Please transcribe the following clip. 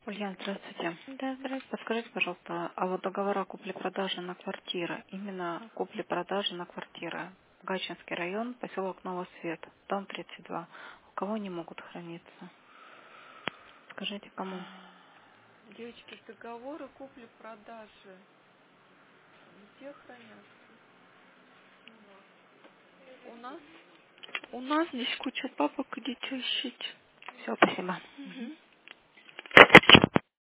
Ульяна, здравствуйте. Да, здравствуйте. Подскажите, пожалуйста, а вот договора купли-продажи на квартиры, именно купли-продажи на квартиры, Гатчинский район, поселок Новосвет, дом 32, у кого они могут храниться? Скажите, кому? Девочки, договоры купли-продажи где хранятся? У нас? У нас здесь куча папок, идите ищите. Все, спасибо. Мгм.